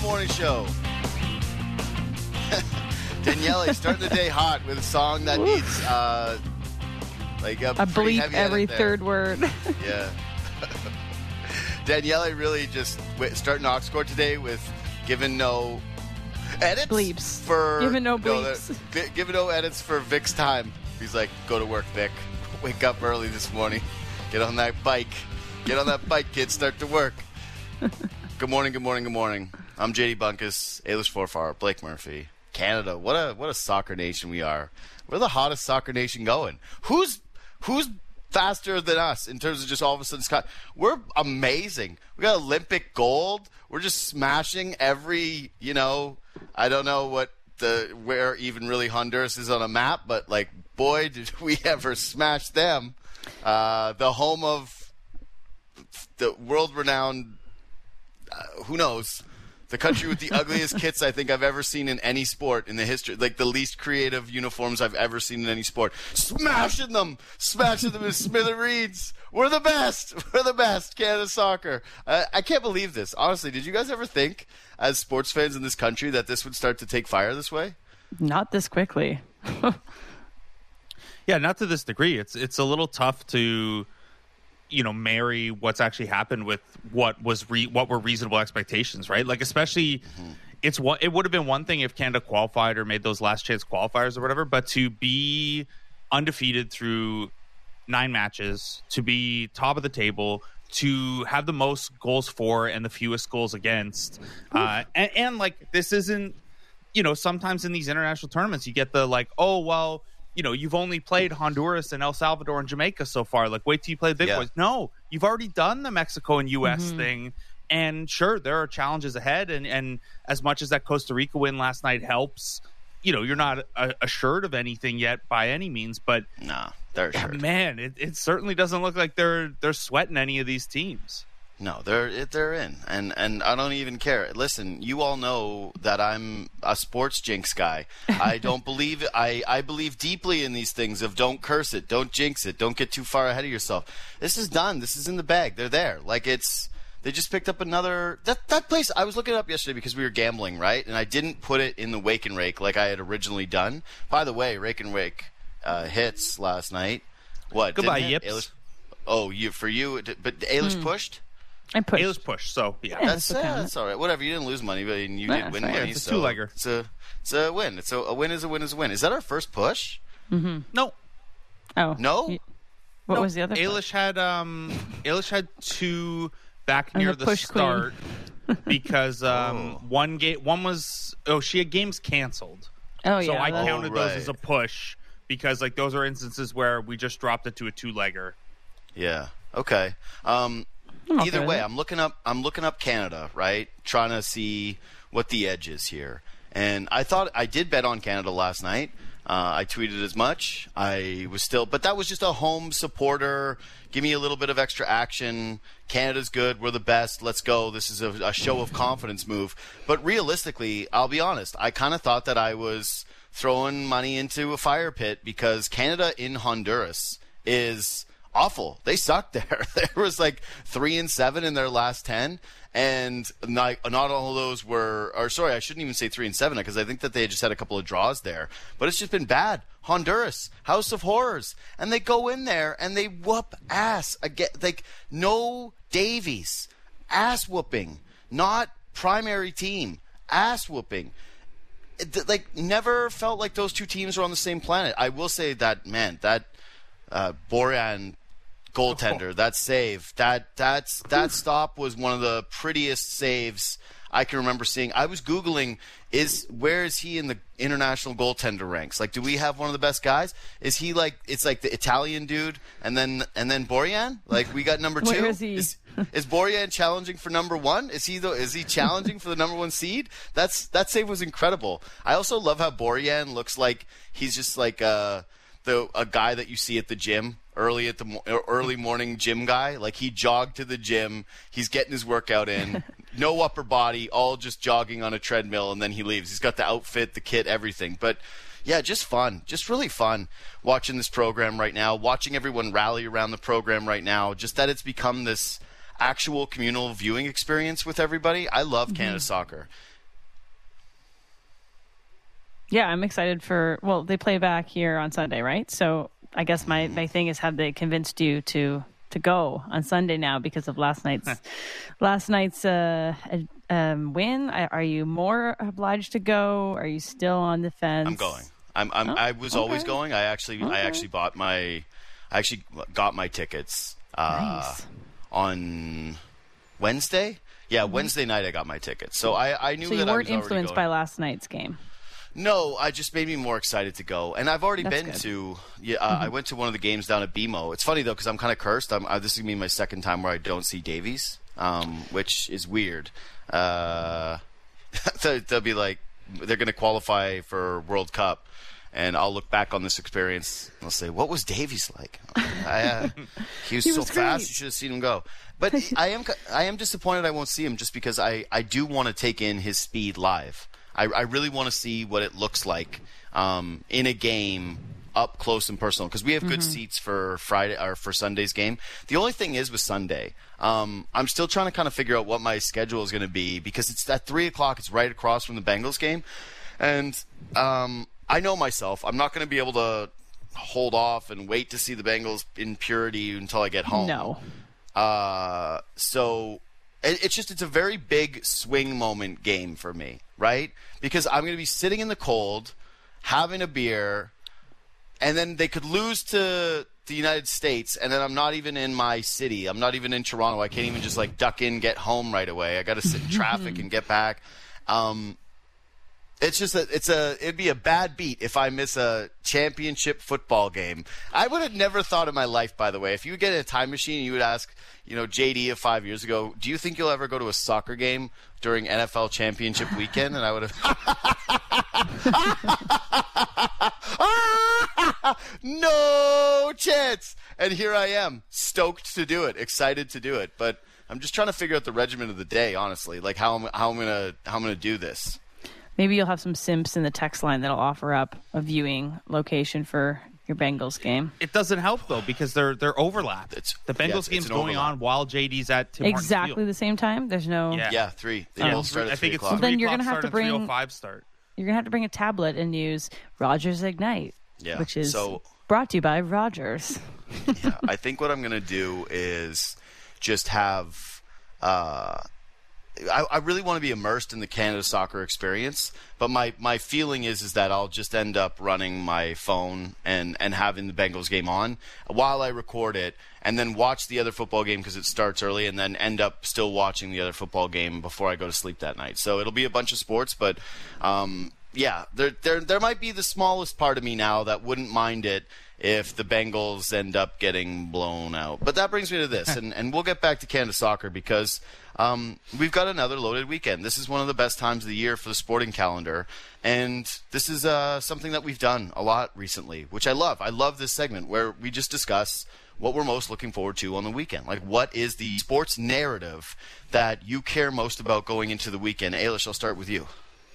morning show. Daniele starting the day hot with a song that needs like a bleep heavy every there. third word. Yeah. Daniele really just starting Oxcore today with giving no edits. Bleeps. For Giving no bleeps. Giving no edits for Vic's time. He's like, go to work, Vic. Wake up early this morning. Get on that bike. Get on that bike, kid. Start to work. Good morning, good morning, good morning. I'm JD Bunkus, Ailish Forfar, Blake Murphy. Canada, what a soccer nation we are. We're the hottest soccer nation going. Who's faster than us in terms of just all of a sudden? We're amazing. We got Olympic gold. We're just smashing every, I don't know where even really Honduras is on a map, but like, boy, did we ever smash them. The home of the world-renowned, who knows, the country with the ugliest kits I think I've ever seen in any sport in the history, like the least creative uniforms I've ever seen in any sport. Smashing them in smithereens. We're the best, Canada soccer. I can't believe this. Honestly, did you guys ever think, as sports fans in this country, that this would start to take fire this way? Not this quickly. Yeah, not to this degree. It's a little tough to, marry what's actually happened with what were reasonable expectations, right? Like, especially, it would have been one thing if Canada qualified or made those last chance qualifiers or whatever, but to be undefeated through 9 matches, to be top of the table, to have the most goals for and the fewest goals against, and like, this isn't, sometimes in these international tournaments you get the like, oh well, you've only played Honduras and El Salvador and Jamaica so far. Like, wait till you play the big boys. No, you've already done the Mexico and U.S. thing. And sure, there are challenges ahead. And as much as that Costa Rica win last night helps, you're not assured of anything yet by any means. But no, they're assured. Man, it certainly doesn't look like they're sweating any of these teams. No, they're in, and I don't even care. Listen, you all know that I'm a sports jinx guy. I don't believe I believe deeply in these things of don't curse it, don't jinx it, don't get too far ahead of yourself. This is done. This is in the bag. They're there. Like, they just picked up another that place. I was looking it up yesterday because we were gambling, right? And I didn't put it in the Wake and Rake like I had originally done. By the way, Rake and Rake hits last night. What? Goodbye, Yips. But Ailish pushed. I pushed. Ailish pushed, so yeah. That's all right. Whatever. You didn't lose money, but you did win money. It's a two-legger. It's a win. A win is a win is a win. Is that our first push? Mm-hmm. No. Oh. No? What was the other? Ailish had 2 back near the start because one was she had games canceled. Oh yeah. So I counted those as a push because like those are instances where we just dropped it to a 2-legger. Yeah. Okay. Either way, I'm looking up Canada, right? Trying to see what the edge is here. And I did bet on Canada last night. I tweeted as much. But that was just a home supporter. Give me a little bit of extra action. Canada's good. We're the best. Let's go. This is a show of confidence move. But realistically, I'll be honest. I kind of thought that I was throwing money into a fire pit because Canada in Honduras is awful. They sucked there. There was like 3-7 in their last 10, and not all of those were. Or sorry, I shouldn't even say 3-7 because I think that they just had a couple of draws there. But it's just been bad. Honduras, House of Horrors, and they go in there and they whoop ass again. Like no Davies, ass whooping, not primary team, ass whooping. Like never felt like those two teams were on the same planet. I will say that Borjan goaltender, that save, that stop was one of the prettiest saves I can remember seeing. I was Googling, where is he in the international goaltender ranks? Like, do we have one of the best guys? Is he like, it's like the Italian dude and then Borjan? Like, we got number 2? Where is he? Is Borjan challenging for number 1? Is he challenging for the number 1 seed? That save was incredible. I also love how Borjan looks like he's just like a guy that you see at the gym. Early morning gym guy. Like, he jogged to the gym. He's getting his workout in. No upper body, all just jogging on a treadmill, and then he leaves. He's got the outfit, the kit, everything. But, yeah, just fun. Just really fun watching this program right now, watching everyone rally around the program right now, just that it's become this actual communal viewing experience with everybody. I love Canada soccer. Yeah, I'm excited they play back here on Sunday, right? So I guess my thing is, have they convinced you to go on Sunday now because of last night's win? Are you more obliged to go? Are you still on the fence? I'm going. I was always going. I actually got my tickets Nice. on Wednesday. Yeah, Wednesday night I got my tickets. So I knew So that you I weren't was influenced by last night's game. No, I just made me more excited to go. And I've already That's been good. to I went to one of the games down at BMO. It's funny, though, because I'm kind of cursed. This is going to be my second time where I don't see Davies, which is weird. They'll be like, they're going to qualify for World Cup, and I'll look back on this experience and I'll say, what was Davies like? He was so was fast, great. you should have seen him go. But I am disappointed I won't see him just because I do want to take in his speed live. I really want to see what it looks like in a game up close and personal, because we have good seats for Friday or for Sunday's game. The only thing is with Sunday, I'm still trying to kind of figure out what my schedule is going to be, because it's at 3:00. It's right across from the Bengals game, and I know myself. I'm not going to be able to hold off and wait to see the Bengals in purity until I get home. No. So it's a very big swing moment game for me, right? Because I'm going to be sitting in the cold, having a beer, and then they could lose to the United States, and then I'm not even in my city. I'm not even in Toronto. I can't even just like duck in, get home right away. I got to sit in traffic and get back. It's just it'd be a bad beat if I miss a championship football game. I would have never thought in my life, by the way, if you would get in a time machine and you would ask, JD of 5 years ago, do you think you'll ever go to a soccer game during NFL championship weekend? And I would have no chance. And here I am, stoked to do it, excited to do it. But I'm just trying to figure out the regimen of the day, honestly, like how I'm gonna do this. Maybe you'll have some simps in the text line that'll offer up a viewing location for your Bengals game. It doesn't help though, because they're overlapped. The Bengals game's going on while JD's at Tim Hortons Exactly Field. the same time. There's no. Yeah, 3. They both start at I 3 think it's o'clock. 3 Then you're o'clock gonna have start to and bring- 3:05 start. You're gonna have to bring a tablet and use Rogers Ignite, which is brought to you by Rogers. Yeah, I think what I'm going to do is just have I really want to be immersed in the Canada soccer experience, but my feeling is that I'll just end up running my phone and having the Bengals game on while I record it, and then watch the other football game because it starts early, and then end up still watching the other football game before I go to sleep that night. So it'll be a bunch of sports, but yeah, there might be the smallest part of me now that wouldn't mind it if the Bengals end up getting blown out. But that brings me to this, and we'll get back to Canada soccer because we've got another loaded weekend. This is one of the best times of the year for the sporting calendar, and this is something that we've done a lot recently, which I love. I love this segment where we just discuss what we're most looking forward to on the weekend. Like, what is the sports narrative that you care most about going into the weekend? Ailish, I'll start with you.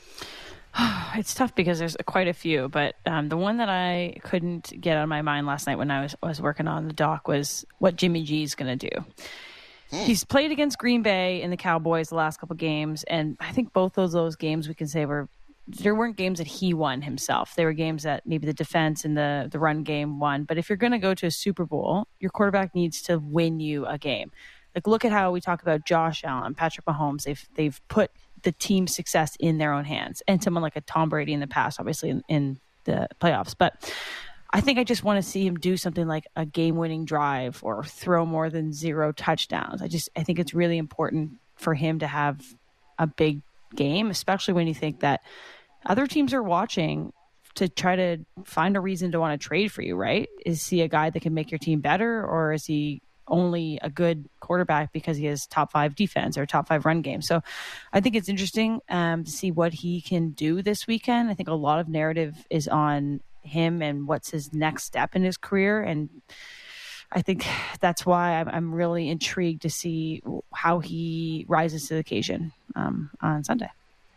It's tough because there's quite a few, but the one that I couldn't get out of my mind last night when I was working on the doc was what Jimmy G is going to do. He's played against Green Bay and the Cowboys the last couple games, and I think both of those games we can say there weren't games that he won himself. They were games that maybe the defense and the run game won. But if you're going to go to a Super Bowl, your quarterback needs to win you a game. Like, look at how we talk about Josh Allen, Patrick Mahomes. They've put the team's success in their own hands, and someone like a Tom Brady in the past, obviously in the playoffs. But I think I just want to see him do something like a game-winning drive or throw more than 0 touchdowns. I think it's really important for him to have a big game, especially when you think that other teams are watching to try to find a reason to want to trade for you, right? Is he a guy that can make your team better, or is he only a good quarterback because he has top 5 defense or top 5 run game? So I think it's interesting to see what he can do this weekend. I think a lot of narrative is on him and what's his next step in his career. And I think that's why I'm really intrigued to see how he rises to the occasion on Sunday.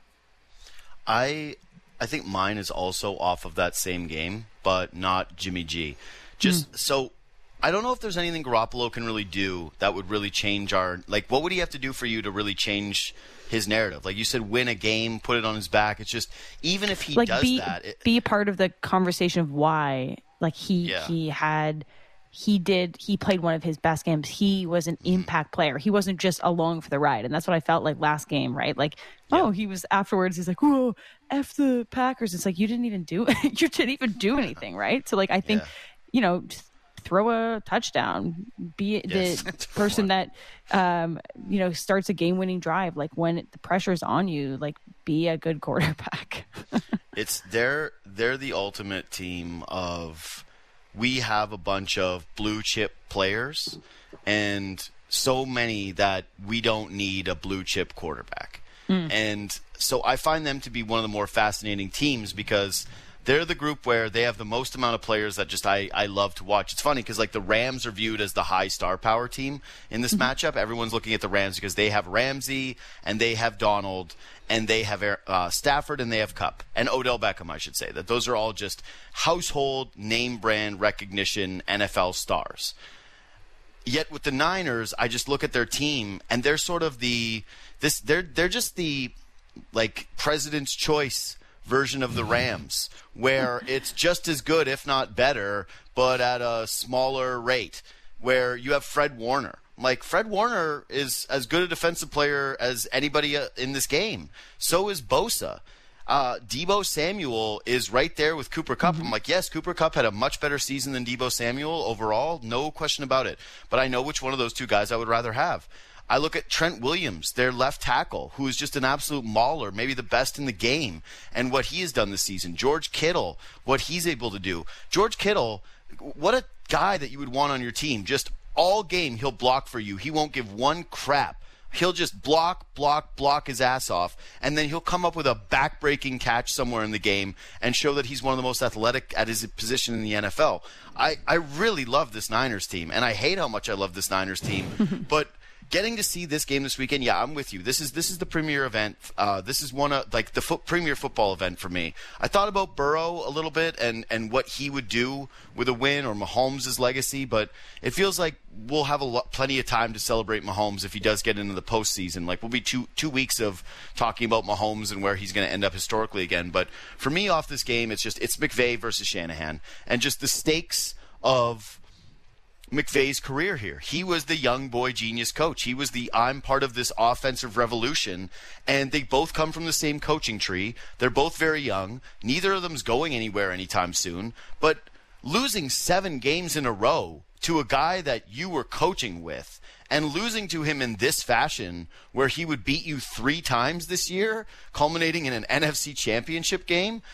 I think mine is also off of that same game, but not Jimmy G. So I don't know if there's anything Garoppolo can really do that would really change what would he have to do for you to really change his narrative? Like you said, win a game, put it on his back. It's just, even if he does be a part of the conversation of why, like he played one of his best games. He was an impact player. He wasn't just along for the ride. And that's what I felt like last game, right? Like, he was afterwards. He's like, whoa, F the Packers. It's like, you didn't even do anything, right? So like, I think, just throw a touchdown, be the person that, starts a game-winning drive. Like when the pressure's on you, like be a good quarterback. They're the ultimate team of, we have a bunch of blue chip players and so many that we don't need a blue chip quarterback. And so I find them to be one of the more fascinating teams because they're the group where they have the most amount of players that just I love to watch. It's funny because like the Rams are viewed as the high star power team in this matchup. Everyone's looking at the Rams because they have Ramsey and they have Donald and they have Stafford and they have Kupp and Odell Beckham, I should say. That those are all just household name brand recognition NFL stars. Yet with the Niners, I just look at their team and they're sort of they're just the like President's Choice version of the Rams, where it's just as good, if not better, but at a smaller rate, where you have Fred Warner. Like, Fred Warner is as good a defensive player as anybody in this game. So is Bosa. Deebo Samuel is right there with Cooper Kupp. I'm like, yes, Cooper Kupp had a much better season than Deebo Samuel overall, no question about it. But I know which one of those two guys I would rather have. I look at Trent Williams, their left tackle, who is just an absolute mauler, maybe the best in the game, and what he has done this season. George Kittle, what he's able to do. George Kittle, what a guy that you would want on your team. Just all game, he'll block for you. He won't give one crap. He'll just block his ass off, and then he'll come up with a back-breaking catch somewhere in the game and show that he's one of the most athletic at his position in the NFL. I really love this Niners team, and I hate how much I love this Niners team, but getting to see this game this weekend, yeah, I'm with you. This is the premier event. This is one of like the premier football event for me. I thought about Burrow a little bit and what he would do with a win or Mahomes' legacy, but it feels like we'll have plenty of time to celebrate Mahomes if he does get into the postseason. Like we'll be two weeks of talking about Mahomes and where he's going to end up historically again. But for me, off this game, it's McVay versus Shanahan, and just the stakes of McVay's career here. He was the young boy genius coach. He was I'm part of this offensive revolution, and they both come from the same coaching tree. They're both very young. Neither of them's going anywhere anytime soon, but losing 7 games in a row to a guy that you were coaching with and losing to him in this fashion where he would beat you 3 times this year, culminating in an NFC championship game,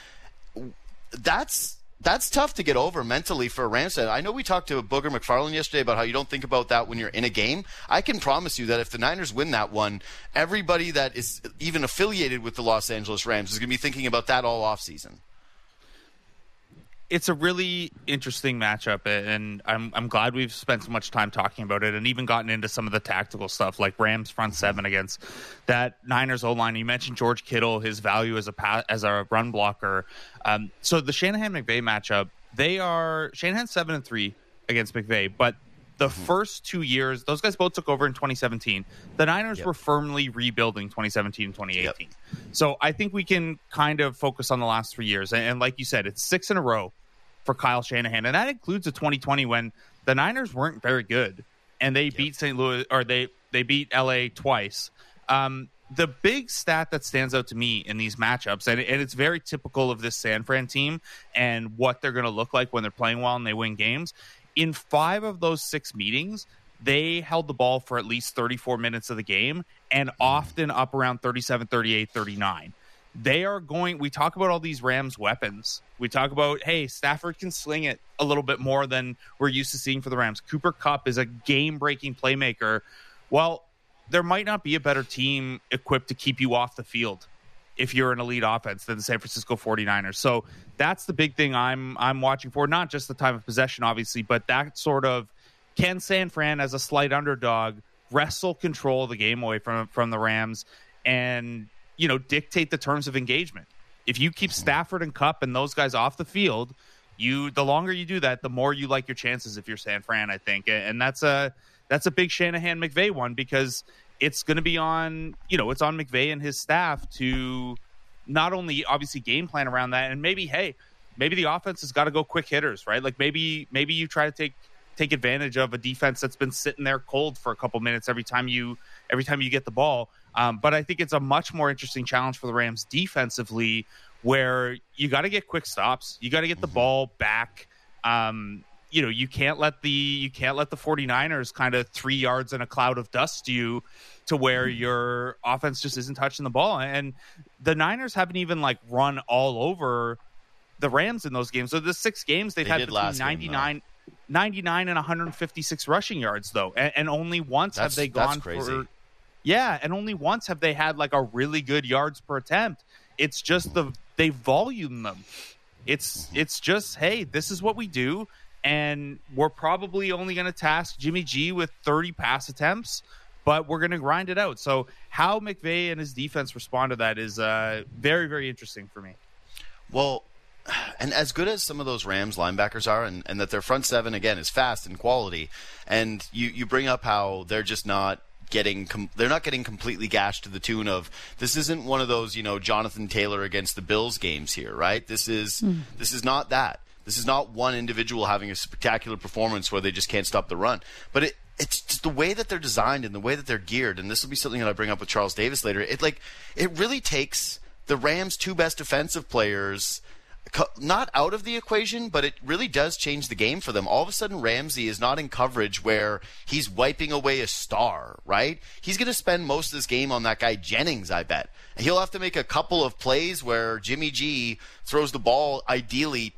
that's tough to get over mentally for a Rams fan. I know we talked to Booger McFarland yesterday about how you don't think about that when you're in a game. I can promise you that if the Niners win that one, everybody that is even affiliated with the Los Angeles Rams is going to be thinking about that all offseason. It's a really interesting matchup, and I'm glad we've spent so much time talking about it and even gotten into some of the tactical stuff like Rams front 7 against that Niners O-line. You mentioned George Kittle, his value as a run blocker. So the Shanahan-McVay matchup, Shanahan's 7-3 against McVay, but the first 2 years, those guys both took over in 2017. The Niners were firmly rebuilding 2017 and 2018. So I think we can kind of focus on the last 3 years. And like you said, it's 6 in a row for Kyle Shanahan. And that includes a 2020 when the Niners weren't very good. And they beat St. Louis, or they beat LA twice. The big stat that stands out to me in these matchups, and it's very typical of this San Fran team and what they're going to look like when they're playing well and they win games. In 5 of those 6 meetings, they held the ball for at least 34 minutes of the game and often up around 37, 38, 39. We talk about all these Rams weapons. We talk about, hey, Stafford can sling it a little bit more than we're used to seeing for the Rams. Cooper Kupp is a game-breaking playmaker. Well, there might not be a better team equipped to keep you off the field if you're an elite offense than the San Francisco 49ers. So that's the big thing I'm watching for, not just the time of possession, obviously, but that sort of, can San Fran, as a slight underdog, wrestle control of the game away from the Rams and, dictate the terms of engagement? If you keep Stafford and Kupp and those guys off the field, The longer you do that, the more you like your chances if you're San Fran, I think. And that's a big Shanahan-McVay one, because it's going to be on, it's on McVay and his staff to not only obviously game plan around that, and maybe the offense has got to go quick hitters, right? Like maybe you try to take advantage of a defense that's been sitting there cold for a couple minutes every time you get the ball. But I think it's a much more interesting challenge for the Rams defensively, where you got to get quick stops. You got to get the ball back. You can't let the 49ers kind of 3 yards in a cloud of dust you to where your offense just isn't touching the ball. And the Niners haven't even like run all over the Rams in those games. So the 6 games they've had between 99 and 156 rushing yards though. And only once have they gone for, and only once have they had like a really good yards per attempt. It's just they volume them. It's just, hey, this is what we do. And we're probably only going to task Jimmy G with 30 pass attempts, but we're going to grind it out. So how McVay and his defense respond to that is very, very interesting for me. Well, and as good as some of those Rams linebackers are, and that their front seven, again, is fast and quality, and you bring up how they're just not they're not getting completely gashed to the tune of, this isn't one of those, Jonathan Taylor against the Bills games here, right? This is not that. This is not one individual having a spectacular performance where they just can't stop the run. But it's just the way that they're designed and the way that they're geared, and this will be something that I bring up with Charles Davis later. It really takes the Rams' 2 best defensive players not out of the equation, but it really does change the game for them. All of a sudden, Ramsey is not in coverage where he's wiping away a star, right? He's going to spend most of this game on that guy Jennings, I bet. And he'll have to make a couple of plays where Jimmy G throws the ball ideally,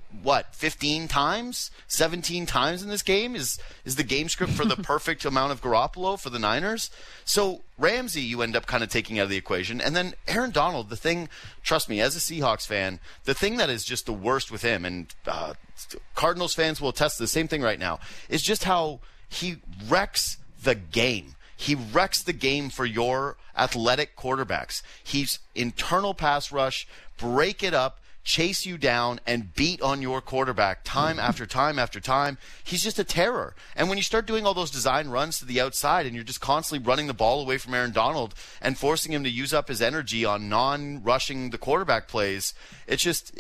15 times? 17 times in this game is the game script for the perfect amount of Garoppolo for the Niners. So Ramsey you end up kind of taking out of the equation. And then Aaron Donald, the thing, trust me, as a Seahawks fan, the thing that is just the worst with him, and Cardinals fans will attest to the same thing right now, is just how he wrecks the game. He wrecks the game for your athletic quarterbacks. He's internal pass rush, break it up, chase you down, and beat on your quarterback time after time after time. He's just a terror. And when you start doing all those design runs to the outside and you're just constantly running the ball away from Aaron Donald and forcing him to use up his energy on non-rushing the quarterback plays, it's just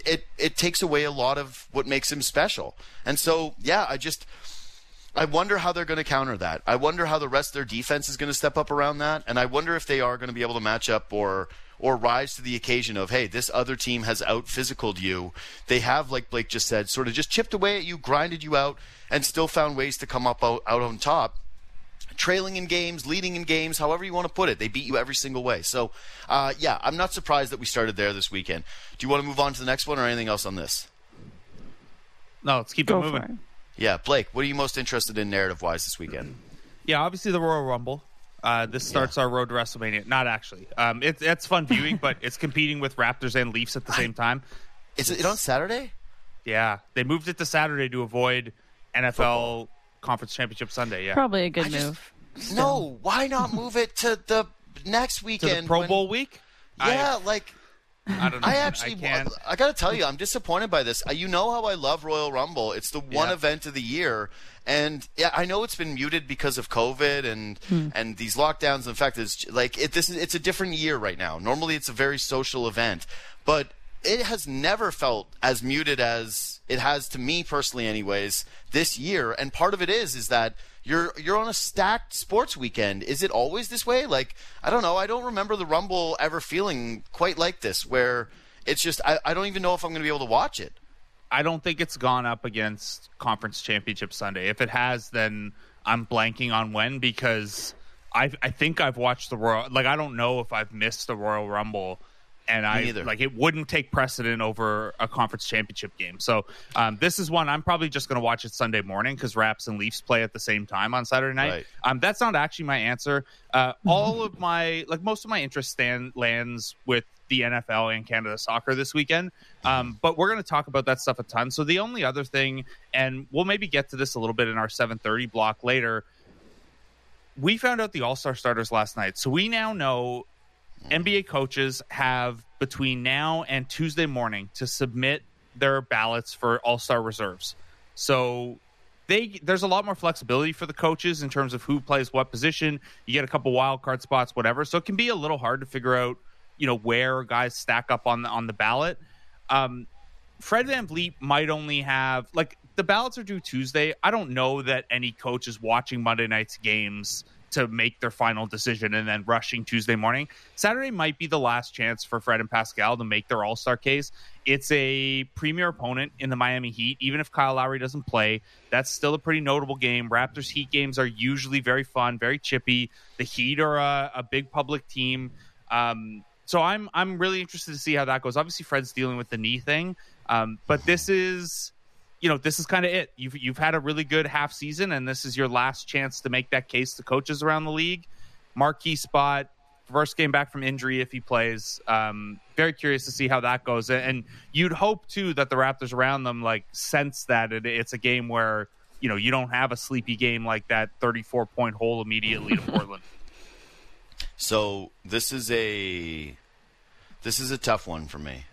it takes away a lot of what makes him special. And so, yeah, I wonder how they're going to counter that. I wonder how the rest of their defense is going to step up around that. And I wonder if they are going to be able to match up or rise to the occasion of, hey, this other team has out-physicaled you. They have, like Blake just said, sort of just chipped away at you, grinded you out, and still found ways to come up out on top. Trailing in games, leading in games, however you want to put it. They beat you every single way. So, yeah, I'm not surprised that we started there this weekend. Do you want to move on to the next one or anything else on this? No, let's keep it moving. Yeah, Blake, what are you most interested in narrative-wise this weekend? Yeah, obviously the Royal Rumble. This starts our road to WrestleMania. Not actually. It's fun viewing, but it's competing with Raptors and Leafs at the same time. Is it on Saturday? Yeah. They moved it to Saturday to avoid NFL Football. Conference Championship Sunday, yeah. Probably a good move. No, why not move it to the next weekend? To the Pro Bowl week? Yeah, I don't know. I got to tell you, I'm disappointed by this. You know how I love Royal Rumble. It's the one event of the year. And yeah, I know it's been muted because of COVID and these lockdowns. In fact, it's a different year right now. Normally, it's a very social event, but it has never felt as muted as it has to me personally, anyways, this year. And part of it is that you're on a stacked sports weekend. Is it always this way? I don't know. I don't remember the Rumble ever feeling quite like this, where it's just I don't even know if I'm going to be able to watch it. I don't think it's gone up against Conference Championship Sunday. If it has, then I'm blanking on when, because I think I've watched the Royal. I don't know if I've missed the Royal Rumble. And it wouldn't take precedent over a conference championship game. So this is one I'm probably just going to watch it Sunday morning because Raps and Leafs play at the same time on Saturday night. Right. That's not actually my answer. All of my most of my interest lands with the NFL and Canada soccer this weekend. But we're going to talk about that stuff a ton. So the only other thing, and we'll maybe get to this a little bit in our 7:30 block later. We found out the All-Star starters last night, so we now know. NBA coaches have between now and Tuesday morning to submit their ballots for All-Star reserves. So there's a lot more flexibility for the coaches in terms of who plays what position. You get a couple wild card spots, whatever. So it can be a little hard to figure out, where guys stack up on the ballot. Fred VanVleet might only have the ballots are due Tuesday. I don't know that any coach is watching Monday night's games to make their final decision and then rushing Tuesday morning. Saturday might be the last chance for Fred and Pascal to make their all-star case. It's a premier opponent in the Miami Heat. Even if Kyle Lowry doesn't play, that's still a pretty notable game. Raptors Heat games are usually very fun, very chippy. The Heat are a big public team. So I'm really interested to see how that goes. Obviously, Fred's dealing with the knee thing, but this is kind of it. You've had a really good half season, and this is your last chance to make that case to coaches around the league. Marquee spot, first game back from injury if he plays. Very curious to see how that goes. And you'd hope, too, that the Raptors around them sense that it's a game where, you don't have a sleepy game like that 34-point hole immediately to Portland. So this is a tough one for me.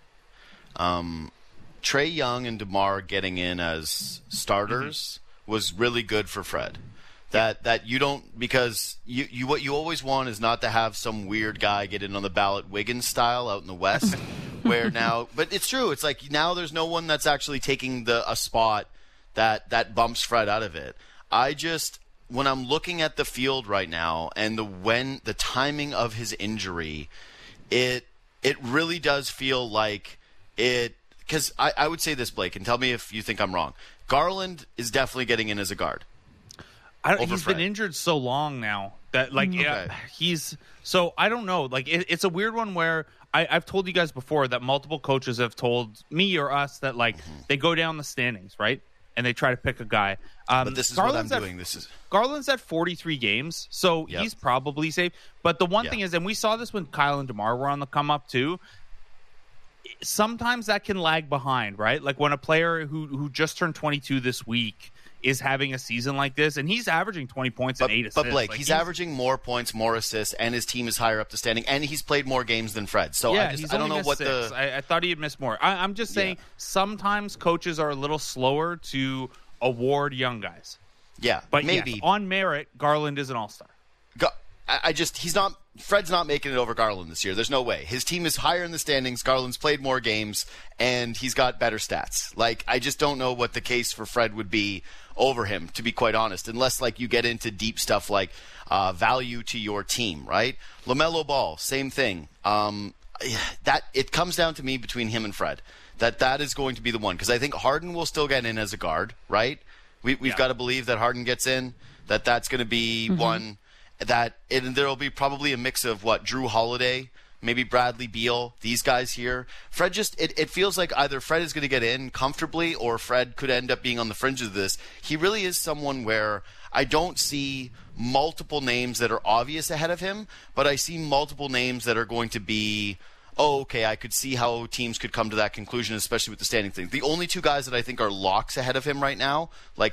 Trae Young and DeMar getting in as starters was really good for Fred. That you don't, because you what you always want is not to have some weird guy get in on the ballot Wiggins style out in the West, where now, but it's true. It's now there's no one that's actually taking a spot that bumps Fred out of it. When I'm looking at the field right now and the timing of his injury, it really does feel like it. Because I would say this, Blake, and tell me if you think I'm wrong. Garland is definitely getting in as a guard. He's been injured so long now that he's so I don't know. It's a weird one where I've told you guys before that multiple coaches have told me or us that they go down the standings, right? And they try to pick a guy. But this is Garland's what I'm doing. Garland's at 43 games, so he's probably safe. But the one thing is, and we saw this when Kyle and DeMar were on the come up too, sometimes that can lag behind, right? When a player who just turned 22 this week is having a season like this, and he's averaging 20 points and 8 assists. But Blake, he's averaging more points, more assists, and his team is higher up the standing, and he's played more games than Fred. So I don't know what 6. I thought he had missed more. I'm just saying sometimes coaches are a little slower to award young guys. Yeah, but maybe. Yes, on merit, Garland is an all-star. He's not. Fred's not making it over Garland this year. There's no way. His team is higher in the standings. Garland's played more games, and he's got better stats. I just don't know what the case for Fred would be over him, to be quite honest, unless you get into deep stuff like value to your team, right? LaMelo Ball, same thing. That it comes down to me between him and Fred. That is going to be the one, because I think Harden will still get in as a guard, right? We've got to believe that Harden gets in. That's going to be one. And there will be probably a mix of Drew Holiday, maybe Bradley Beal, these guys here. Fred it feels like either Fred is going to get in comfortably or Fred could end up being on the fringe of this. He really is someone where I don't see multiple names that are obvious ahead of him, but I see multiple names that are going to be, I could see how teams could come to that conclusion, especially with the standing thing. The only two guys that I think are locks ahead of him right now,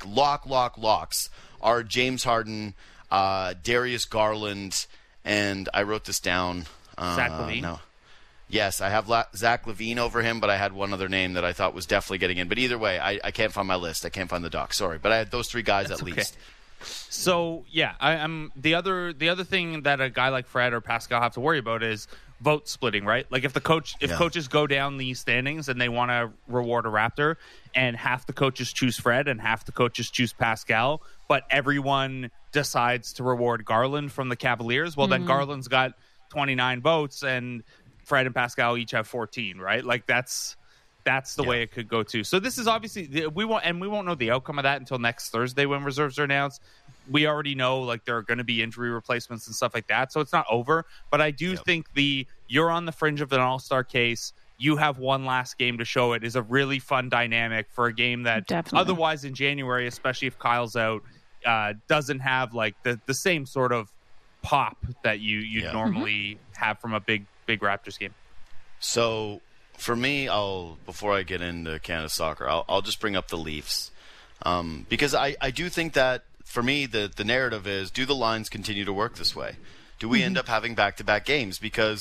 locks, are James Harden, Darius Garland, and I wrote this down. Zach LaVine? No. Yes, I have Zach LaVine over him, but I had one other name that I thought was definitely getting in. But either way, I can't find my list. I can't find the doc. Sorry, but I had those three guys That's at least. So yeah, I'm the other thing that a guy like Fred or Pascal have to worry about is vote splitting, right? If coaches go down these standings and they want to reward a Raptor, and half the coaches choose Fred and half the coaches choose Pascal, but everyone decides to reward Garland from the Cavaliers, well then Garland's got 29 votes and Fred and Pascal each have 14, right? That's the way it could go too. So this is obviously we won't know the outcome of that until next Thursday when reserves are announced. We already know there are going to be injury replacements and stuff like that, so it's not over. But I do think you're on the fringe of an all-star case. You have one last game to show it is a really fun dynamic for a game that otherwise in January, especially if Kyle's out, doesn't have the same sort of pop that you'd normally have from a big Raptors game. So for me, before I get into Canada soccer, I'll just bring up the Leafs because I do think that for me the narrative is, do the lines continue to work this way? Do we end up having back-to-back games? Because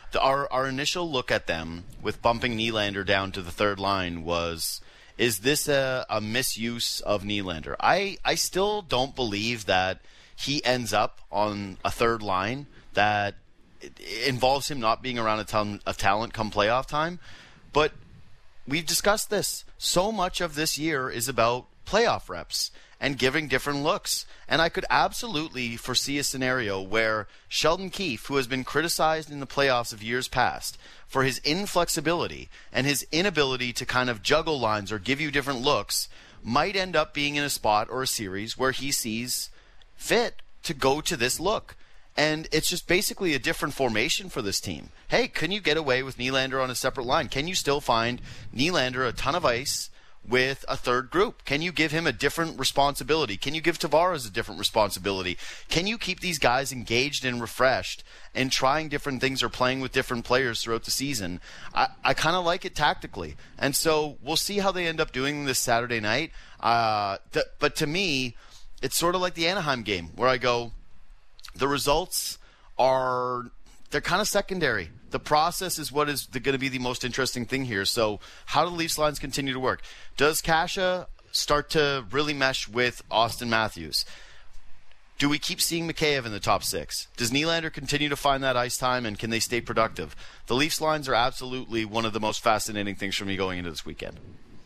our initial look at them with bumping Nylander down to the third line was, is this a misuse of Nylander? I still don't believe that he ends up on a third line that involves him not being around a ton of talent come playoff time. But we've discussed this. So much of this year is about playoff reps and giving different looks. And I could absolutely foresee a scenario where Sheldon Keefe, who has been criticized in the playoffs of years past for his inflexibility and his inability to kind of juggle lines or give you different looks, might end up being in a spot or a series where he sees fit to go to this look. And it's just basically a different formation for this team. Hey, can you get away with Nylander on a separate line? Can you still find Nylander a ton of ice with a third group? Can you give him a different responsibility? Can you give Tavares a different responsibility? Can you keep these guys engaged and refreshed and trying different things or playing with different players throughout the season? I kind of like it tactically. And so we'll see how they end up doing this Saturday night. But to me, it's sort of like the Anaheim game where I go, the results they're kind of secondary. The process is what is going to be the most interesting thing here. So how do the Leafs lines continue to work? Does Kasha start to really mesh with Austin Matthews? Do we keep seeing Mikheyev in the top six? Does Nylander continue to find that ice time, and can they stay productive? The Leafs lines are absolutely one of the most fascinating things for me going into this weekend.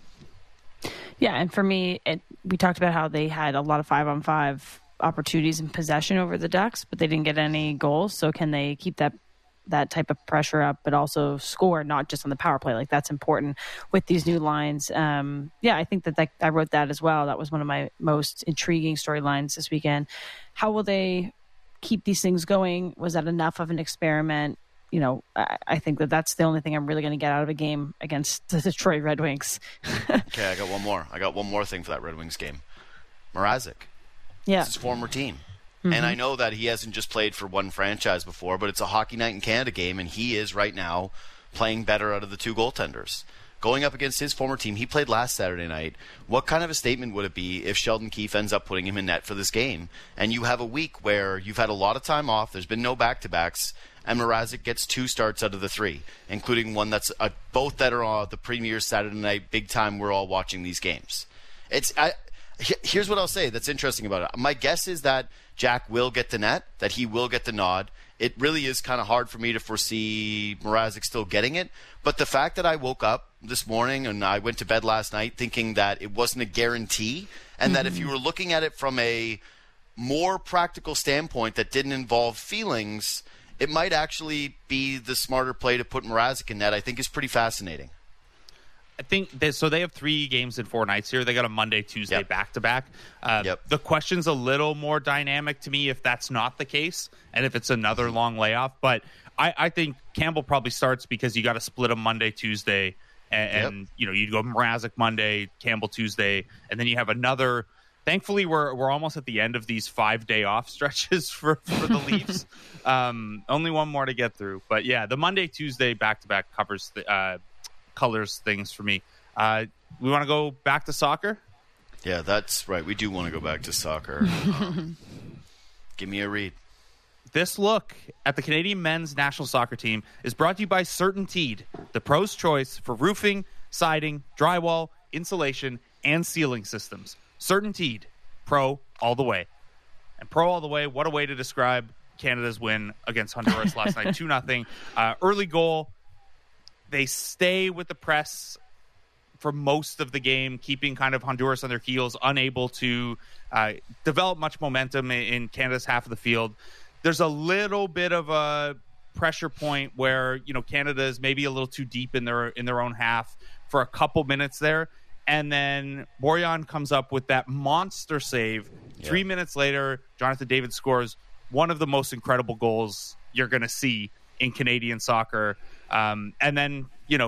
Yeah, and for me, we talked about how they had a lot of 5-on-5 opportunities in possession over the Ducks, but they didn't get any goals. So can they keep that type of pressure up, but also score, not just on the power play? Like, that's important with these new lines. I think that I wrote that as well. That was one of my most intriguing storylines this weekend. How will they keep these things going? Was that enough of an experiment? You know, I think that's the only thing I'm really going to get out of a game against the Detroit Red Wings. Okay, I got one more thing for that Red Wings game. Mrazek. Yeah. It's his former team. Mm-hmm. And I know that he hasn't just played for one franchise before, but it's a Hockey Night in Canada game, and he is right now playing better out of the two goaltenders. Going up against his former team, he played last Saturday night. What kind of a statement would it be if Sheldon Keefe ends up putting him in net for this game, and you have a week where you've had a lot of time off, there's been no back-to-backs, and Mrazek gets 2 starts out of the 3, including one that's both that are on the premier Saturday night, big time we're all watching these games. Here's what I'll say that's interesting about it. My guess is that Jack will get the net, that he will get the nod. It really is kind of hard for me to foresee Mrazek still getting it. But the fact that I woke up this morning and I went to bed last night thinking that it wasn't a guarantee, and that if you were looking at it from a more practical standpoint that didn't involve feelings, it might actually be the smarter play to put Mrazek in net, I think is pretty fascinating. I think they have 3 games in 4 nights here. They got a Monday, Tuesday back-to-back. The question's a little more dynamic to me if that's not the case and if it's another long layoff. But I think Campbell probably starts because you got to split them Monday, Tuesday, and you go Mrazek Monday, Campbell Tuesday, and then you have another. Thankfully, we're almost at the end of these 5-day off stretches for the Leafs. Only one more to get through. But yeah, the Monday, Tuesday back-to-back colors things for me. We want to go back to soccer? Yeah, that's right. We do want to go back to soccer. Give me a read. This look at the Canadian men's national soccer team is brought to you by CertainTeed, the pro's choice for roofing, siding, drywall, insulation, and ceiling systems. CertainTeed, pro all the way. And pro all the way, what a way to describe Canada's win against Honduras last night, 2-0. Early goal. They stay with the press for most of the game, keeping kind of Honduras on their heels, unable to develop much momentum in Canada's half of the field. There's a little bit of a pressure point where Canada is maybe a little too deep in their own half for a couple minutes there, and then Borjan comes up with that monster save. 3 minutes later, Jonathan David scores one of the most incredible goals you're going to see in Canadian soccer. And then,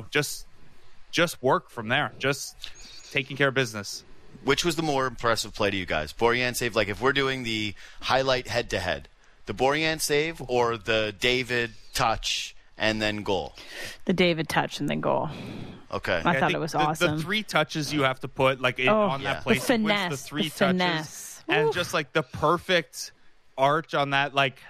just work from there. Just taking care of business. Which was the more impressive play to you guys? Borjan save, like if we're doing the highlight head-to-head, the Borjan save or the David touch and then goal? The David touch and then goal. Okay. I thought it was awesome. The 3 touches you have to put on that play sequence, the 3 touches. Finesse. And just like the perfect arch on that, like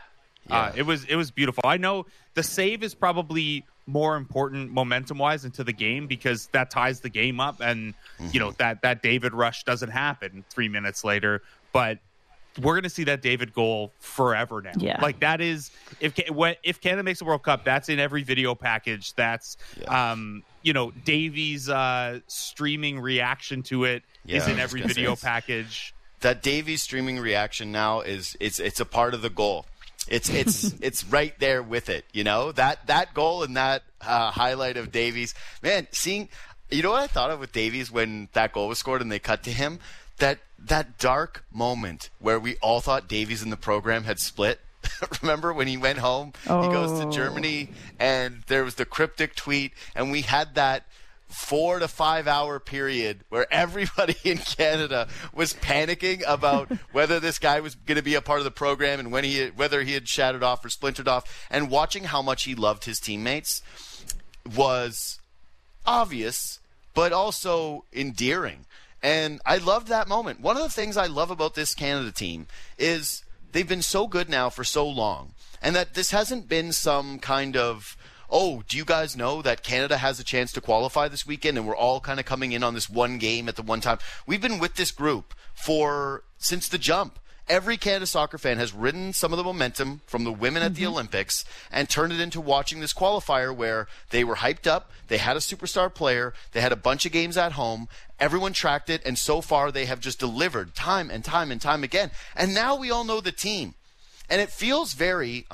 Yeah. It was beautiful. I know the save is probably more important momentum-wise into the game because that ties the game up, and that David rush doesn't happen 3 minutes later. But we're going to see that David goal forever now. Yeah. Like that is if Canada makes the World Cup, that's in every video package. That's Davies' streaming reaction to it is in every video package. That Davies streaming reaction now it's a part of the goal. It's right there with it, that goal and that highlight of Davies, man. Seeing, what I thought of with Davies when that goal was scored and they cut to him, that dark moment where we all thought Davies in the program had split. Remember when he went home? Oh. He goes to Germany, and there was the cryptic tweet, and we had that 4 to 5 hour period where everybody in Canada was panicking about whether this guy was going to be a part of the program and whether he had shattered off or splintered off. And watching how much he loved his teammates was obvious, but also endearing. And I loved that moment. One of the things I love about this Canada team is they've been so good now for so long, and that this hasn't been some kind of, oh, do you guys know that Canada has a chance to qualify this weekend and we're all kind of coming in on this one game at the one time. We've been with this group since the jump. Every Canada soccer fan has ridden some of the momentum from the women at the Olympics and turned it into watching this qualifier where they were hyped up, they had a superstar player, they had a bunch of games at home, everyone tracked it, and so far they have just delivered time and time and time again. And now we all know the team. And it feels very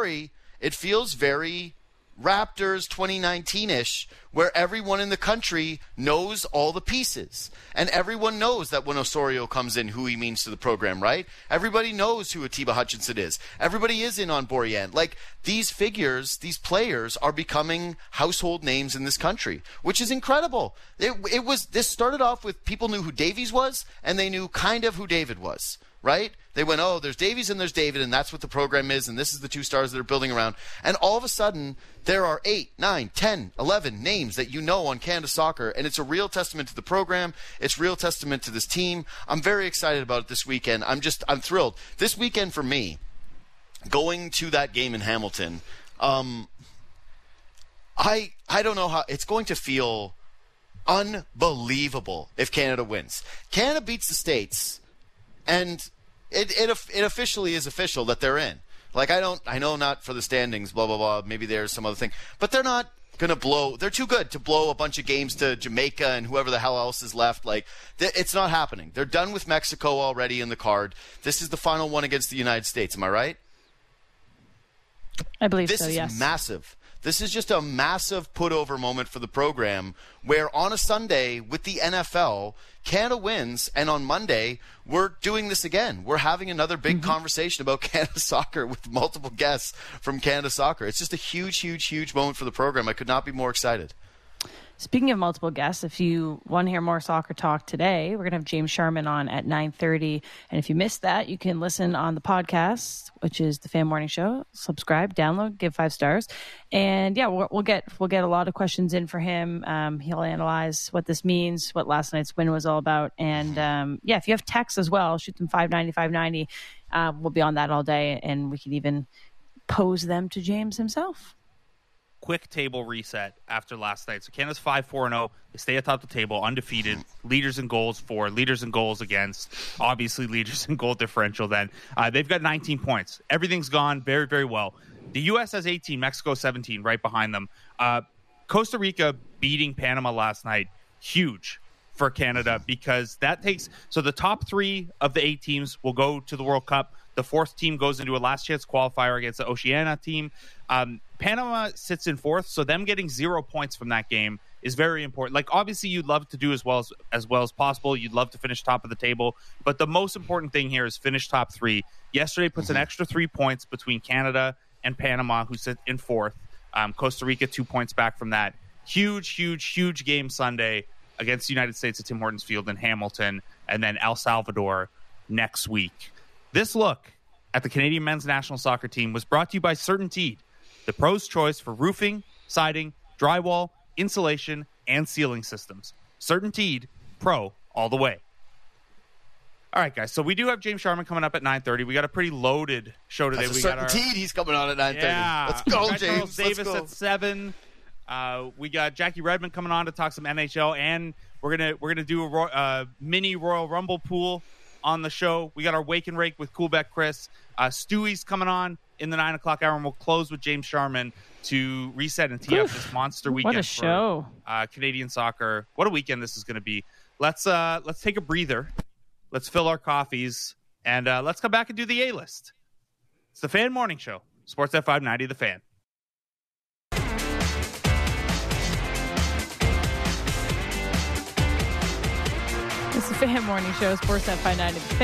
Raptors 2019-ish, where everyone in the country knows all the pieces. And everyone knows that when Osorio comes in, who he means to the program, right? Everybody knows who Atiba Hutchinson is. Everybody is in on Borjan. Like, these figures, these players are becoming household names in this country, which is incredible. This started off with people knew who Davies was, and they knew kind of who David was, right? They went, oh, there's Davies and there's David, and that's what the program is, and this is the two stars that are building around. And all of a sudden, there are 8, 9, 10, 11 names that you know on Canada Soccer, and it's a real testament to the program. It's a real testament to this team. I'm very excited about it this weekend. I'm thrilled. This weekend for me, going to that game in Hamilton, I don't know how it's going to feel unbelievable if Canada wins. Canada beats the States, and it officially is official that they're in. Like, I know not for the standings, blah, blah, blah. Maybe there's some other thing. But they're not going to blow. They're too good to blow a bunch of games to Jamaica and whoever the hell else is left. Like, it's not happening. They're done with Mexico already in the card. This is the final one against the United States. Am I right? I believe so, yes. This is massive. This is just a massive put-over moment for the program where on a Sunday with the NFL, Canada wins, and on Monday, we're doing this again. We're having another big conversation about Canada Soccer with multiple guests from Canada Soccer. It's just a huge, huge, huge moment for the program. I could not be more excited. Speaking of multiple guests, if you want to hear more soccer talk today, we're going to have James Sharman on at 9:30. And if you missed that, you can listen on the podcast, which is the Fan Morning Show. Subscribe, download, give 5 stars. And yeah, we'll get a lot of questions in for him. He'll analyze what this means, what last night's win was all about. And if you have texts as well, shoot them 590. We'll be on that all day, and we can even pose them to James himself. Quick table reset after last night. So Canada's 5-4-0. They stay atop the table, undefeated. Leaders in goals for, leaders in goals against. Obviously, leaders in goal differential then. They've got 19 points. Everything's gone very, very well. The U.S. has 18, Mexico 17, right behind them. Costa Rica beating Panama last night, huge for Canada because that takes... So the top 3 of the 8 teams will go to the World Cup. The 4th team goes into a last chance qualifier against the Oceania team. Panama sits in 4th, so them getting 0 points from that game is very important. Like, obviously, you'd love to do as well as possible. You'd love to finish top of the table, but the most important thing here is finish top 3. Yesterday puts an extra 3 points between Canada and Panama, who sit in 4th. Costa Rica 2 points back from that. Huge, huge, huge game Sunday against the United States at Tim Hortons Field in Hamilton, and then El Salvador next week. This look at the Canadian men's national soccer team was brought to you by CertainTeed, the pro's choice for roofing, siding, drywall, insulation, and ceiling systems. CertainTeed, pro all the way. All right, guys. So we do have James Sharman coming up at 9:30. We got a pretty loaded show today. That's we a got certainty. He's coming on at 9:30. Yeah. Let's go, we got James. Charles Davis Let's go. at 7. We got Jackie Redmond coming on to talk some NHL, and we're gonna do a mini Royal Rumble pool on the show. We got our Wake and Rake with Coolbeck Chris. Stewie's coming on in the 9 o'clock hour, and we'll close with James Sharman to reset and tee up this monster weekend. What a show! For, Canadian soccer. What a weekend this is going to be. Let's take a breather. Let's fill our coffees, and let's come back and do the A-list. It's the Fan Morning Show. Sportsnet 590, The Fan. It's the Fan Morning Show, Sportsnet 590, The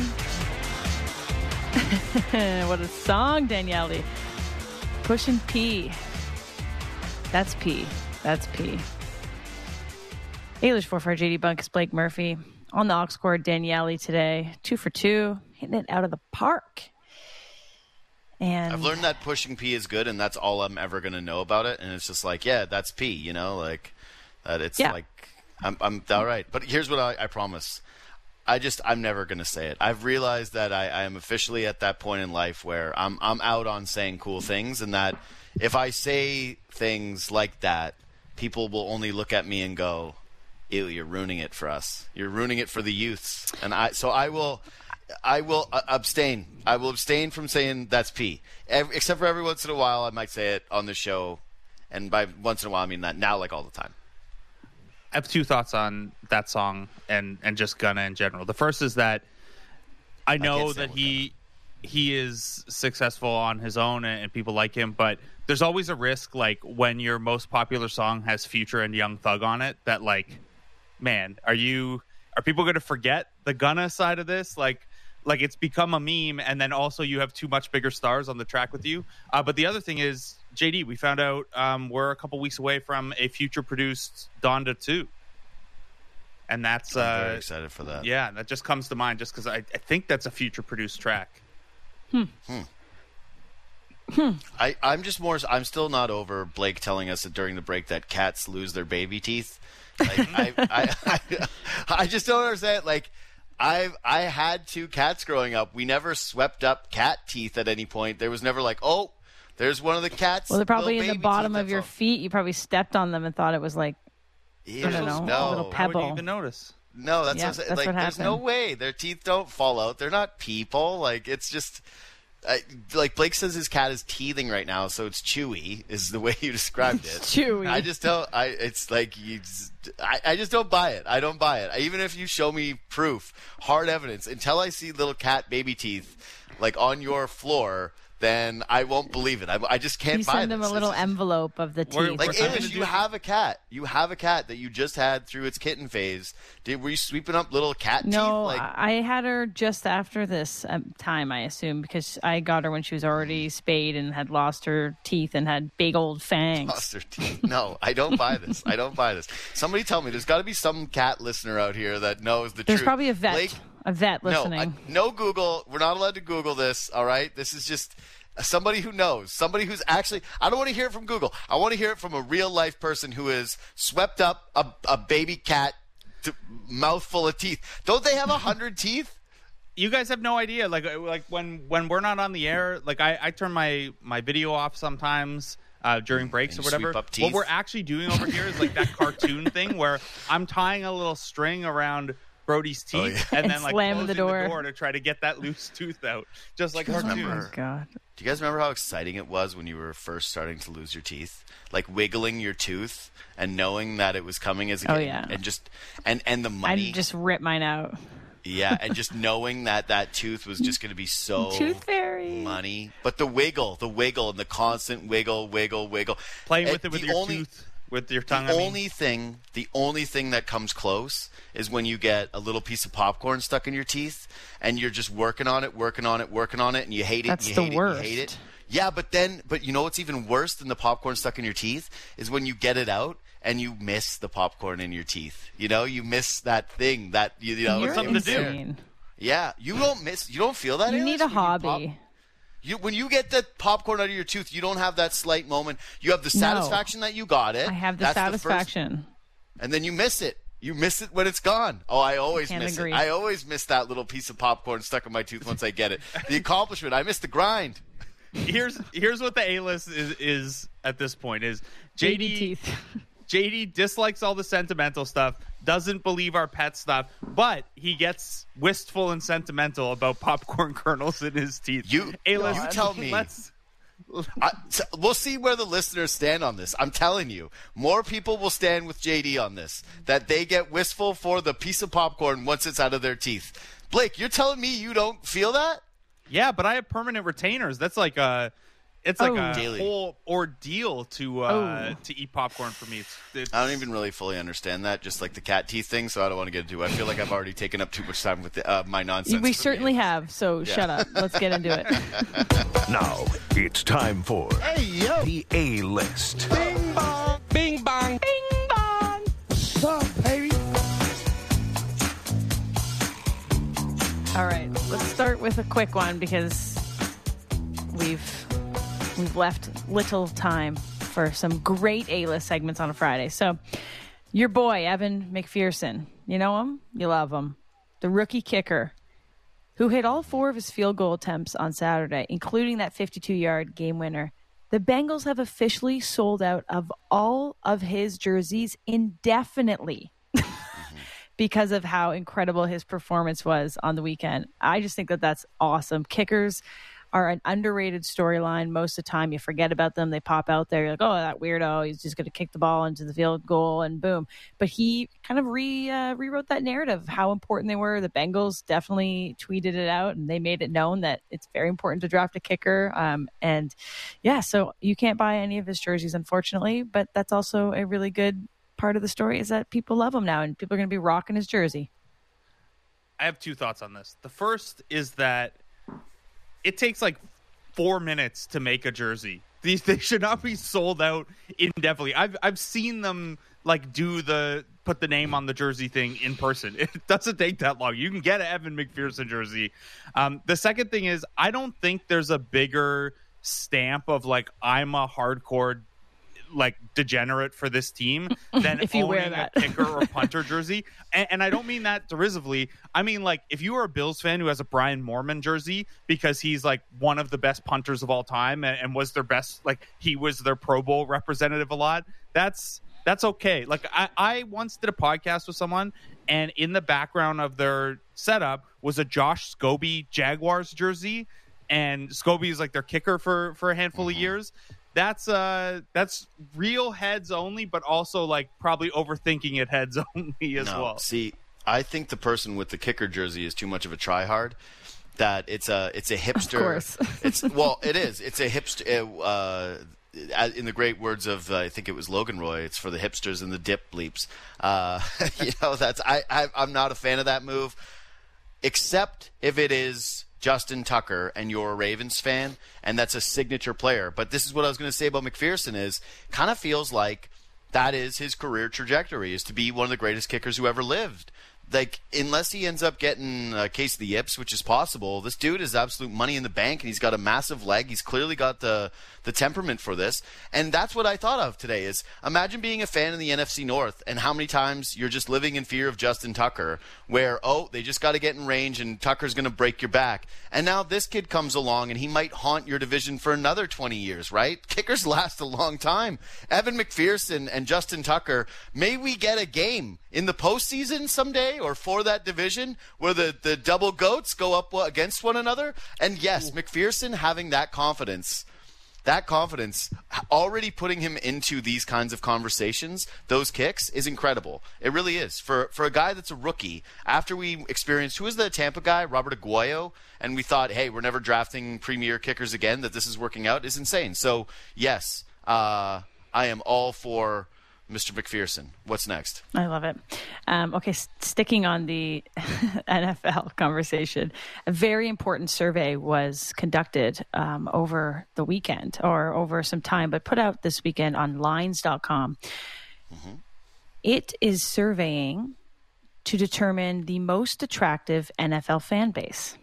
Fan. What a song, Daniele. Pushing P. That's P. That's P. Ailish 4 for JD Bunkus, Blake Murphy. On the aux cord, Daniele today. 2 for 2. Hitting it out of the park. And I've learned that pushing P is good, and that's all I'm ever going to know about it. And it's just like, yeah, that's P, you know, like that. It's like I'm all right. But here's what I promise. I'm never going to say it. I've realized that I am officially at that point in life where I'm out on saying cool things, and that if I say things like that, people will only look at me and go, ew, you're ruining it for us. You're ruining it for the youths. And I will abstain. I will abstain from saying that's P. Except for every once in a while, I might say it on the show. And by once in a while, I mean that now, like all the time. I have 2 thoughts on that song and just Gunna in general. The first is that I know that he is successful on his own and people like him, but there's always a risk, like when your most popular song has Future and Young Thug on it, that like, man, are people going to forget the Gunna side of this? Like it's become a meme, and then also you have 2 much bigger stars on the track with you. But the other thing is, JD, we found out we're a couple weeks away from a Future-produced Donda 2. And that's... I'm very excited for that. Yeah, that just comes to mind just because I think that's a Future-produced track. I'm still not over Blake telling us that during the break that cats lose their baby teeth. Like, I just don't understand. Like, I had 2 cats growing up. We never swept up cat teeth at any point. There was never like, oh, there's one of the cats. Well, they're probably in the baby bottom teeth, of your that's all. feet. You probably stepped on them and thought it was like, Ew, I don't know, a little How would pebble. you even notice? No, that's Yeah, what I'm saying. that's Like, what there's no happened. way their teeth don't fall out. They're not people. Like, it's just like Blake says his cat is teething right now, so it's chewy is the way you described it. Chewy. I just don't. It's like I just don't buy it. I don't buy it. Even if you show me proof, hard evidence, until I see little cat baby teeth like on your floor, then I won't believe it. I just can't You buy send them this. a little It's just- envelope of the teeth. Like, I'm Amish, gonna you have a cat. You have a cat that you just had through its kitten phase. Were you sweeping up little cat No, teeth? Like, I had her just after this time, I assume, because I got her when she was already spayed and had lost her teeth and had big old fangs. lost their teeth. No, I don't buy this. I don't buy this. Somebody tell me. There's got to be some cat listener out here that knows the There's truth. probably a vet Blake, listening. No Google. We're not allowed to Google this, all right? This is just somebody who knows. Somebody who's actually... I don't want to hear it from Google. I want to hear it from a real-life person who has swept up a baby cat mouthful of teeth. Don't they have 100 teeth? You guys have no idea. Like when we're not on the air, like I turn my video off sometimes during breaks or you whatever. sweep up What teeth? we're actually doing over here is like that cartoon thing where I'm tying a little string around Brody's teeth and then like slamming closing the door. to try to get that loose tooth out, just like guys cartoons. remember- Oh, God. Do you guys remember how exciting it was when you were first starting to lose your teeth? Like wiggling your tooth and knowing that it was coming as a Oh, kid. yeah. And just and the I money. just rip mine out. Yeah, and just knowing that tooth was just going to be so Tooth fairy. money. But the wiggle, and the constant wiggle. Playing with And it with the your only- tooth, with your tongue. The I mean. only thing that comes close is when you get a little piece of popcorn stuck in your teeth, and you're just working on it, and you hate it. That's and you the hate worst. It, you hate it. Yeah, but you know what's even worse than the popcorn stuck in your teeth is when you get it out and you miss the popcorn in your teeth. You know, you miss that thing that you know. You're it's something to do. insane. Yeah, you don't feel that. You Alice, need a when you hobby. when you get the popcorn out of your tooth, you don't have that slight moment. You have the satisfaction that you got it. I have the That's first- satisfaction. and then you miss it. You miss it when it's gone. Oh, I always Can't miss agree. it. I always miss that little piece of popcorn stuck in my tooth once I get it. The accomplishment. I miss the grind. Here's what the A-list is at this point is JD teeth. JD dislikes all the sentimental stuff, doesn't believe our pet stuff, but he gets wistful and sentimental about popcorn kernels in his teeth. You tell me. We'll see where the listeners stand on this. I'm telling you, more people will stand with JD on this, that they get wistful for the piece of popcorn once it's out of their teeth. Blake, you're telling me you don't feel that? Yeah, but I have permanent retainers. That's like a Daily. whole ordeal to eat popcorn for me. It's I don't even really fully understand that, just like the cat teeth thing, so I don't want to get into it. I feel like I've already taken up too much time with my nonsense. We certainly have, so shut up. Let's get into it. Now, it's time for the A-List. Bing bong. Bing bong. Bing bong! What's up, baby? All right, let's start with a quick one because we've left little time for some great A-list segments on a Friday. So, your boy, Evan McPherson, you know him? You love him. The rookie kicker who hit all 4 of his field goal attempts on Saturday, including that 52-yard game winner. The Bengals have officially sold out of all of his jerseys indefinitely because of how incredible his performance was on the weekend. I just think that that's awesome. Kickers are an underrated storyline. Most of the time you forget about them. They pop out there. You're like, oh, that weirdo. He's just going to kick the ball into the field goal and boom. But he kind of rewrote that narrative of how important they were. The Bengals definitely tweeted it out and they made it known that it's very important to draft a kicker. So you can't buy any of his jerseys, unfortunately, but that's also a really good part of the story is that people love him now and people are going to be rocking his jersey. I have 2 thoughts on this. The first is that it takes like 4 minutes to make a jersey. They should not be sold out indefinitely. I've seen them like put the name on the jersey thing in person. It doesn't take that long. You can get an Evan McPherson jersey. The second thing is I don't think there's a bigger stamp of like I'm a hardcore like degenerate for this team than if you owning wear that. a kicker or punter jersey. And I don't mean that derisively. I mean, like, if you are a Bills fan who has a Brian Moorman jersey because he's like one of the best punters of all time and was their best, like he was their Pro Bowl representative a lot, that's okay. Like I once did a podcast with someone and in the background of their setup was a Josh Scobie Jaguars jersey, and Scobie is like their kicker for a handful of years. That's real heads only, but also like probably overthinking it heads only as well. See, I think the person with the kicker jersey is too much of a tryhard. That it's a hipster. Of course. It is. It's a hipster. In the great words of I think it was Logan Roy, it's for the hipsters and the dip bleeps. That's I'm not a fan of that move, except if it is Justin Tucker and you're a Ravens fan, and that's a signature player. But this is what I was going to say about McPherson is kind of feels like that is his career trajectory, is to be one of the greatest kickers who ever lived. Like, unless he ends up getting a case of the yips, which is possible, this dude is absolute money in the bank, and he's got a massive leg. He's clearly got the temperament for this. And that's what I thought of today is imagine being a fan in the NFC North and how many times you're just living in fear of Justin Tucker where, they just got to get in range and Tucker's going to break your back. And now this kid comes along and he might haunt your division for another 20 years, right? Kickers last a long time. Evan McPherson and Justin Tucker, may we get a game in the postseason someday or for that division where the double goats go up against one another? And yes, McPherson having that confidence already putting him into these kinds of conversations, those kicks, is incredible. It really is. For a guy that's a rookie, after we experienced, who was the Tampa guy, Robert Aguayo, and we thought, hey, we're never drafting premier kickers again, that this is working out, is insane. So, yes, I am all for Mr. McPherson. What's next? I love it. Okay, sticking on the NFL conversation, a very important survey was conducted over the weekend or over some time, but put out this weekend on lines.com. Mm-hmm. It is surveying to determine the most attractive NFL fan base.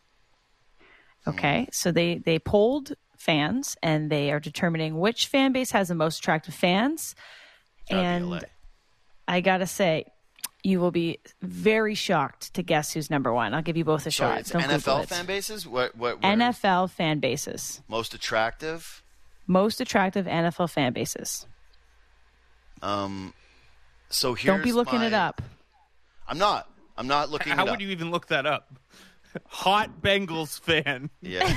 Okay, so they polled fans and they are determining which fan base has the most attractive fans. And I gotta say, you will be very shocked to guess who's number one. I'll give you both a shot. It's Don't Google NFL it. fan bases? What NFL fan bases. most attractive? Most attractive NFL fan bases. So here's Don't be looking it up. I'm not looking it How up. would you even look that up? Hot Bengals fan.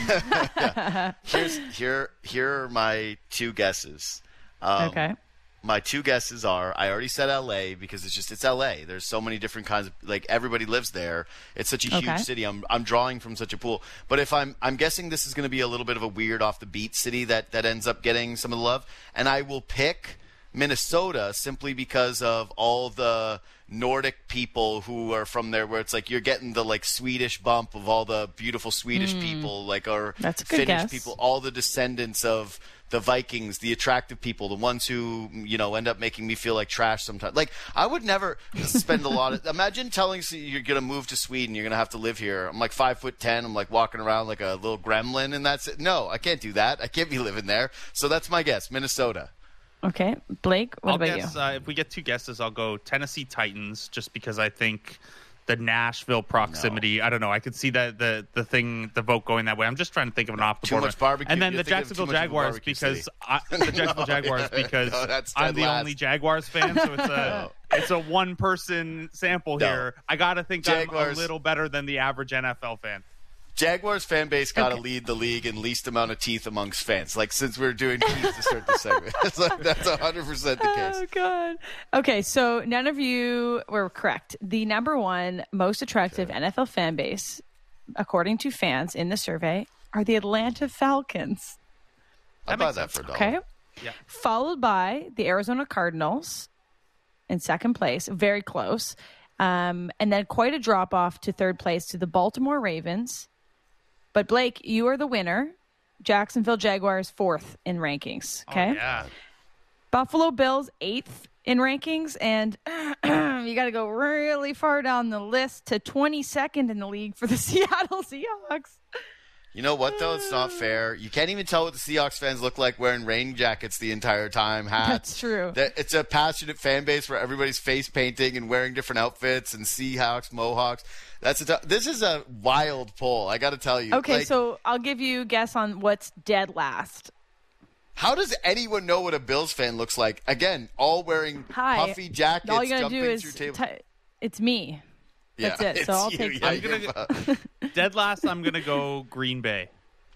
Yeah. Here are my two guesses. Okay. My two guesses are, I already said LA because it's LA. There's so many different kinds of, like, everybody lives there. It's such a huge city. I'm drawing from such a pool. But if I'm guessing this is going to be a little bit of a weird off the beat city that ends up getting some of the love, and I will pick Minnesota simply because of all the Nordic people who are from there, where it's like you're getting the like Swedish bump of all the beautiful Swedish people, like, or That's a good Finnish guess. people, all the descendants of the Vikings, the attractive people, the ones who, end up making me feel like trash sometimes. Like, I would never spend a lot of... Imagine telling me you're going to move to Sweden, you're going to have to live here. I'm like 5'10", I'm like walking around like a little gremlin, and that's it. No, I can't do that. I can't be living there. So that's my guess, Minnesota. Okay. Blake, what I'll about guess, you? if we get two guesses, I'll go Tennessee Titans, just because I think the Nashville proximity. I don't know. I could see that the vote going that way. I'm just trying to think of an off the Too board. much barbecue. And then You're the thinking of Jacksonville too much of a Jaguars barbecue because city. the Jacksonville Jaguars because No, that's I'm dead the last. only Jaguars fan. So it's a one person sample here. I gotta think I'm a Jaguars. little better than the average NFL fan. Jaguars fan base got to lead the league in least amount of teeth amongst fans. Like, since we're doing teeth to start the segment. It's like, that's 100% the case. Oh, God. Okay, so none of you were correct. The number one most attractive NFL fan base, according to fans in the survey, are the Atlanta Falcons. I'll buy that for $1. Okay? Yeah. Followed by the Arizona Cardinals in second place, very close. And then quite a drop-off to third place to the Baltimore Ravens. But, Blake, you are the winner. Jacksonville Jaguars, fourth in rankings. Okay? Oh, yeah. Buffalo Bills, eighth in rankings. And you got to go really far down the list to 22nd in the league for the Seattle Seahawks. You know what, though? It's not fair. You can't even tell what the Seahawks fans look like wearing rain jackets the entire time, hats. That's true. It's a passionate fan base where everybody's face painting and wearing different outfits and Seahawks, Mohawks. This is a wild poll, I got to tell you. Okay, Like, so I'll give you a guess on what's dead last. how does anyone know what a Bills fan looks like? Again, all wearing puffy jackets, All you got to jumping do is through tables. it's me. That's it. So I'll take Yeah, I'm gonna dead last. I'm gonna go Green Bay.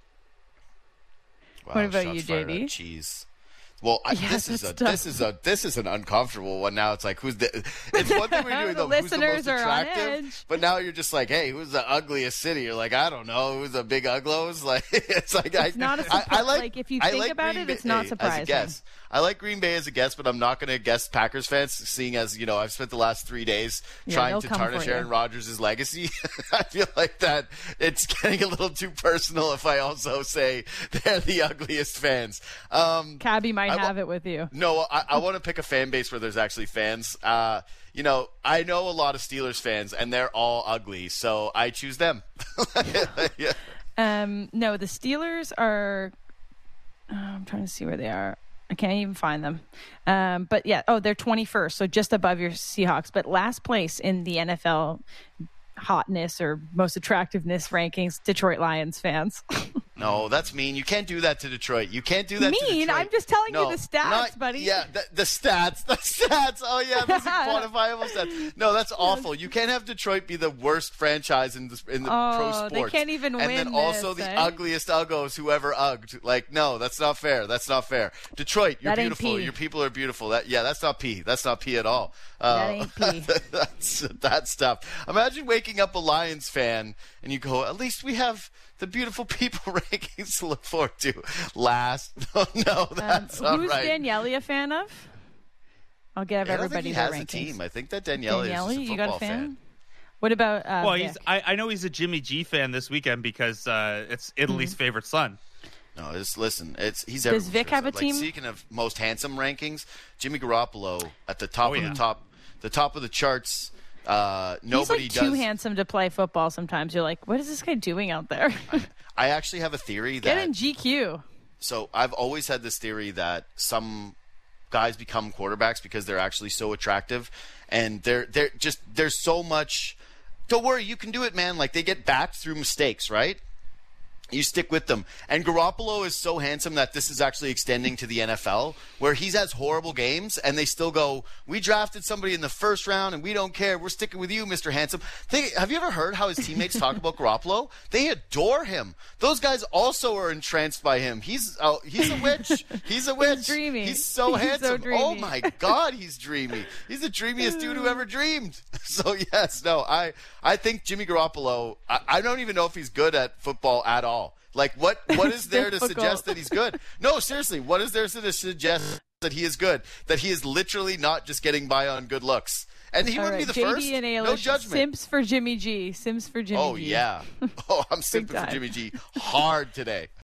Wow, What about shots you, fired JD? at cheese. Well, Yes, this is an uncomfortable one. Now it's like, who's the? It's one thing we're doing The though. Who's the listeners most are on attractive? edge. But now you're just like, hey, who's the ugliest city? You're like, I don't know. Who's the big uglos? Like, it's like It's not a surprise. Like, if you I think like about Green it, it's Bay not as surprising. a guess. I like Green Bay as a guess, but I'm not going to guess Packers fans, seeing as I've spent the last 3 days trying they'll to come tarnish for you. Aaron Rodgers' legacy. I feel like that it's getting a little too personal if I also say they're the ugliest fans. Cabby might have it with you. No, I want to pick a fan base where there's actually fans. I know a lot of Steelers fans, and they're all ugly, so I choose them. Yeah. No, the Steelers are. I'm trying to see where they are. I can't even find them. But yeah, they're 21st, so just above your Seahawks. But last place in the NFL hotness or most attractiveness rankings, Detroit Lions fans. No, that's mean. You can't do that to Detroit. You can't do that to Mean? Detroit. I'm just telling you No, the stats, buddy. Yeah, the stats. The stats. Oh, yeah, those are quantifiable stats. No, that's awful. You can't have Detroit be the worst franchise in the pro sports. They can't even and win then also this, the eh? ugliest uggos who ever ugged. Like, no, that's not fair. That's not fair. Detroit, you're That ain't beautiful. pee. Your people are beautiful. That's not pee. That's not pee at all. That ain't pee. That's stuff. Imagine waking up a Lions fan and you go, at least we have the beautiful people rankings to look forward to. Last. No, that's not Who's right. Daniele a fan of? I'll give I don't everybody think he their has rankings. a team. I think that Daniele is just a you football got a fan? fan. What about Well, Vic? I know he's a Jimmy G fan this weekend because it's Italy's favorite son. No, listen. He's Does Vic have a team? Speaking of most handsome rankings, Jimmy Garoppolo at the top of yeah. the top of the charts. He's Nobody like does. too handsome to play football sometimes. You're like, what is this guy doing out there? I actually have a theory Get that. in GQ. So I've always had this theory that some guys become quarterbacks because they're actually so attractive, and there's so much. Don't worry, you can do it, man. Like, they get backed through mistakes, right? You stick with them. And Garoppolo is so handsome that this is actually extending to the NFL, where he has horrible games, and they still go, we drafted somebody in the first round, and we don't care. We're sticking with you, Mr. Handsome. Have you ever heard how his teammates talk about Garoppolo? They adore him. Those guys also are entranced by him. He's a witch. He's a witch. He's dreamy. He's so handsome. So dreamy. Oh, my God, he's dreamy. He's the dreamiest dude who ever dreamed. So, yes, no, I think Jimmy Garoppolo, I don't even know if he's good at football at all. Like, what is there to suggest that he's good? No, seriously, what is there to suggest that he is good? That he is literally not just getting by on good looks. And he wouldn't be the JD first. And Ailish, no judgment. Simps for Jimmy G. Oh, yeah. Oh, I'm simping for Jimmy G hard today.